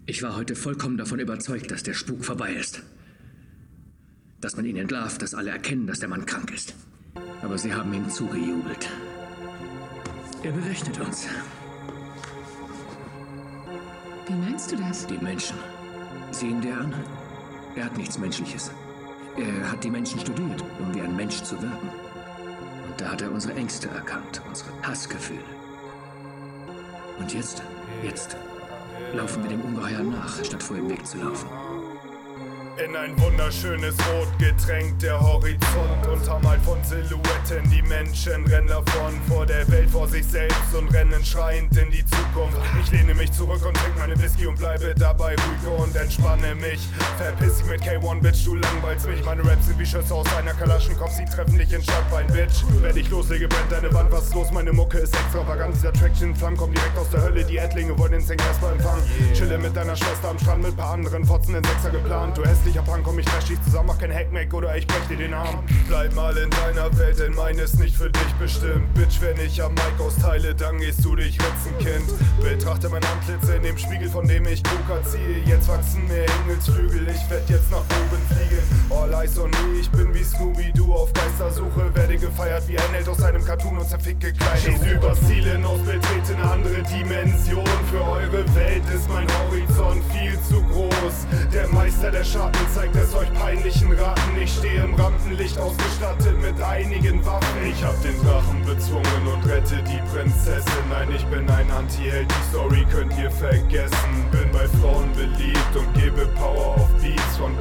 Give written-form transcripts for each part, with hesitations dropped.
Ich war heute vollkommen davon überzeugt, dass der Spuk vorbei ist. Dass man ihn entlarvt, dass alle erkennen, dass der Mann krank ist. Aber sie haben ihm zugejubelt. Er berechnet uns. Wie meinst du das? Die Menschen. Sieh ihn dir an. Er hat nichts Menschliches. Er hat die Menschen studiert, um wie ein Mensch zu wirken. Und da hat er unsere Ängste erkannt, unsere Hassgefühle. Und jetzt laufen wir dem Ungeheuer nach, statt vor ihm wegzulaufen. In ein wunderschönes Rot getränkt der Horizont, untermalt von Silhouetten, die Menschen rennen davon, vor der Welt, vor sich selbst und rennen schreiend in die Zukunft. Ich lehne mich zurück und trinke meine Whisky und bleibe dabei ruhig und entspanne mich. Verpiss dich mit K1, Bitch, du langweilst mich. Meine Raps sind wie Schüsse aus einer Kalaschenkow, sie treffen dich in Stadtbein, Bitch. Wenn ich loslege, brennt deine Wand, was ist los? Meine Mucke ist extravagant, dieser Traction Flammen kommt direkt aus der Hölle, die Ettlinge wollen den Sing erstmal empfangen. Chille mit deiner Schwester am Strand mit paar anderen Fotzen in Sechser geplant, du hässlicher Punk, komm ich trash dich zusammen, mach kein Hackmack oder ich brech dir den Arm. Bleib mal in deiner Welt, denn meine ist nicht für dich bestimmt. Bitch, wenn ich am Mic austeile, dann gehst du dich ritzen, Kind. Betrachte mein Antlitz in dem Spiegel, von dem ich Coca ziehe. Jetzt wachsen mir Engelsflügel, ich werd jetzt nach oben fliegen. All eyes on me, ich bin wie Scooby-Doo auf Geistersuche. Werde gefeiert wie ein Held aus einem Cartoon und zerficke kleine Schieß übers Ziel hinaus, betrete eine andere Dimension. Für eure Welt ist mein Horizont viel zu groß. Der Meister der Schatten zeigt es euch peinlichen Raten. Ich stehe im Rampenlicht ausgestattet mit einigen Waffen. Ich hab den Drachen bezwungen und rette die Prinzessin. Nein, ich bin ein Anti-Held, die Story könnt ihr vergessen. Bin bei Frauen beliebt und gebe Power auf Beats von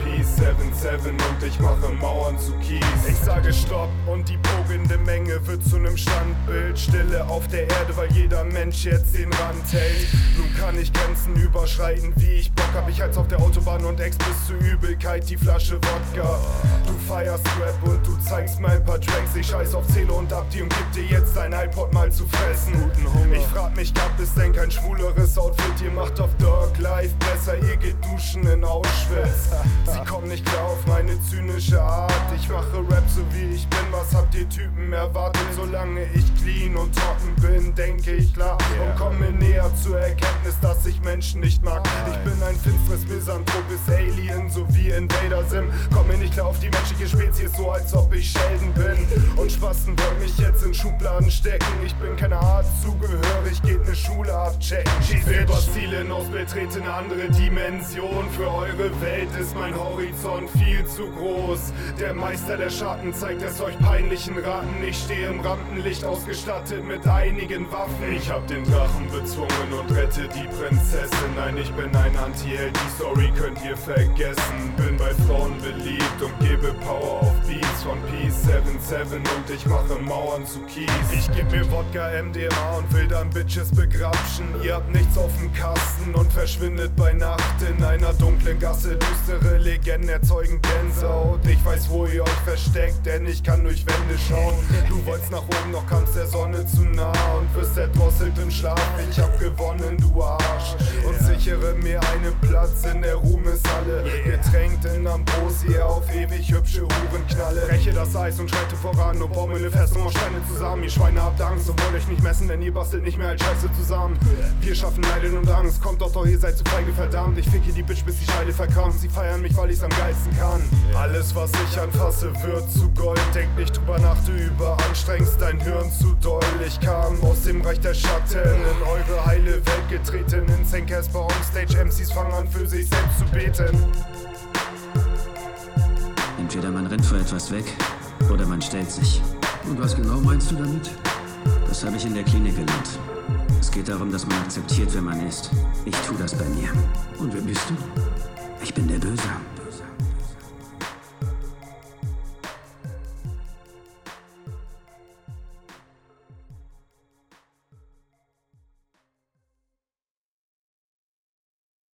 P77 und ich mache Mauern zu Kies. Ich sage Stopp und die pogende Menge wird zu nem Standbild. Stille auf der Erde, weil jeder Mensch jetzt den Rand hält. Nun kann ich Grenzen überschreiten, wie ich Bock hab. Ich heiz auf der Autobahn und ex bis zur Übelkeit die Flasche Wodka. Du feierst Rap und du zeigst mal ein paar Tracks. Ich scheiß auf Zähle und Abdi und gib dir jetzt dein iPod mal zu fressen. Guten Hunger. Ich frag mich, gab es denn kein schwuleres Outfit? Ihr macht auf Dark Life besser, ihr geht duschen in Auschwitz. Sie kommen nicht klar auf meine zynische Art. Ich mache Rap so wie ich bin, was habt ihr Typen erwartet? Solange ich clean und trocken bin, denke ich klar und komme näher zur Erkenntnis, dass ich Menschen nicht mag. Ich bin ein finsteres Misanthrop, ist Alien, so wie Invader Sim. Komm mir nicht klar auf die menschliche Spezies, so als ob ich Sheldon bin. Und Spasten wollen mich jetzt in Schubladen stecken. Ich bin keiner Art zugehörig, geht ne Schule abchecken. Schieß übers Ziel hinaus, betrete eine andere Dimension. Für eure Welt ist mein Horizont viel zu groß. Der Meister der Schatten zeigt es euch peinlichen Raten. Ich stehe im Rampenlicht ausgestattet mit einigen Waffen. Ich hab den Drachen bezwungen und rette die Prinzessin. Nein, ich bin ein Anti-Held, die Story könnt ihr vergessen. Bin bei Frauen beliebt und gebe Power auf Beats von P77 und ich mache Mauern zu Kies. Ich geb mir Wodka, MDMA und will dann Bitches begrapschen. Ihr habt nichts auf dem Kasten und verschwindet bei Nacht in einer dunklen Gasse. Düstere Legenden erzeugen Gänsehaut. Ich weiß, wo ihr euch versteckt, denn ich kann durch Wände schauen. Du wolltest nach oben, doch kamst der Sonne zu nah und wirst erdrosselt im Schlaf. Ich hab gewonnen, du Arsch, und sichere mir einen Platz in der Ruhmeshalle. Getränkt in Ambrosie auf ewig hübsche Hurenknalle. Breche das Eis und schreite voran und baue mir eine Festung aus Steine zusammen. Ihr Schweine habt Angst und wollt euch nicht messen, denn ihr bastelt nicht mehr als Scheiße zusammen. Wir schaffen Leiden und Angst, kommt doch, ihr seid zu feige, verdammt. Ich ficke die Bitch, bis die Scheide verkrampft. Sie feiern mich, weil ich's am geilsten kann. Alles, was ich anfasse, wird zu Gold. Denk nicht drüber nach, du überanstrengst dein Hirn zu doll. Ich kam aus dem Reich der Schatten, in eure heile Welt getreten. In St. Casper on Stage, MCs fangen an für sich selbst zu beten. Entweder man rennt vor etwas weg oder man stellt sich. Und was genau meinst du damit? Das habe ich in der Klinik gelernt. Es geht darum, dass man akzeptiert, wer man ist. Ich tue das bei mir. Und wer bist du? Ich bin der Böse.